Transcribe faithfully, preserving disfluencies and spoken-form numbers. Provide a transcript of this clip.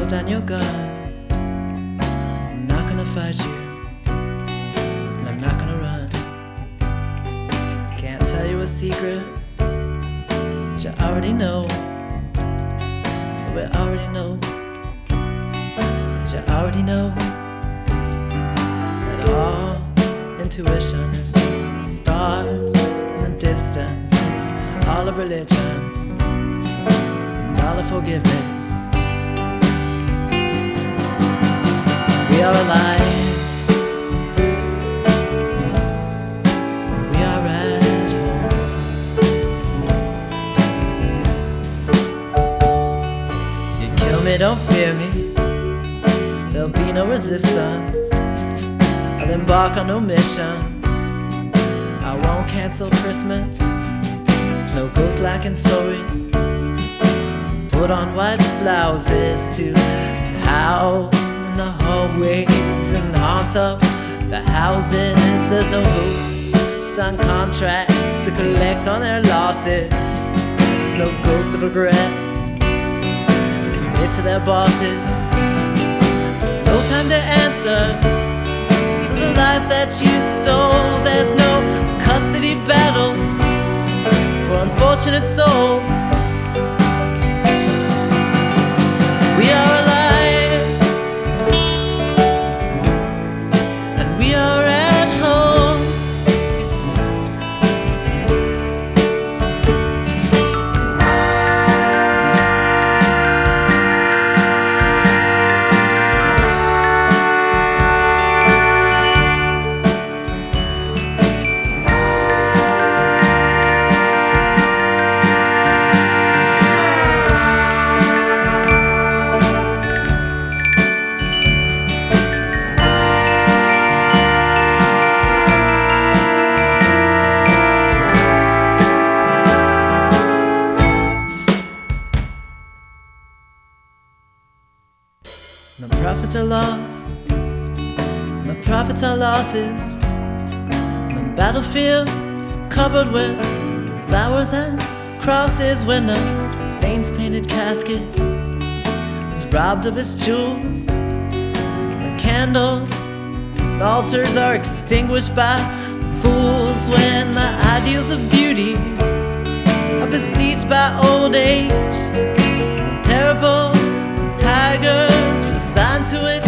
put down your gun. I'm not gonna fight you, and I'm not gonna run. Can't tell you a secret that you already know. We already know that you already know that all intuition is just the stars in the distance. It's all of religion and all of forgiveness. We are alive. We are at home. You kill me, don't fear me. There'll be no resistance. I'll embark on no missions. I won't cancel Christmas. There's no ghost lacking stories. Put on white blouses to howl in the hallways and haunt up the houses. There's no ghosts who sign contracts to collect on their losses. There's no ghost of regret who submit to their bosses. There's no time to answer for the life that you stole. There's no custody battles for unfortunate souls. We are alive, and we are at home. The prophets are lost, and the prophets are losses. And the battlefield's covered with flowers and crosses. When the saint's painted casket is robbed of its jewels, the candles and altars are extinguished by fools. When the ideals of beauty are besieged by old age, the terrible tigers resigned to its